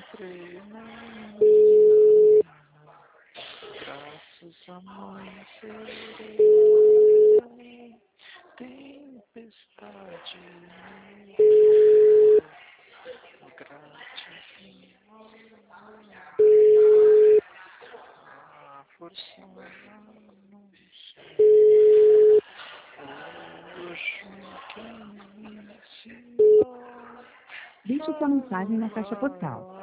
sempre na minha, graças a mãe serena, tempestade gratidão, a força não sei, hoje quem me ensinou. Deixe sua mensagem na caixa postal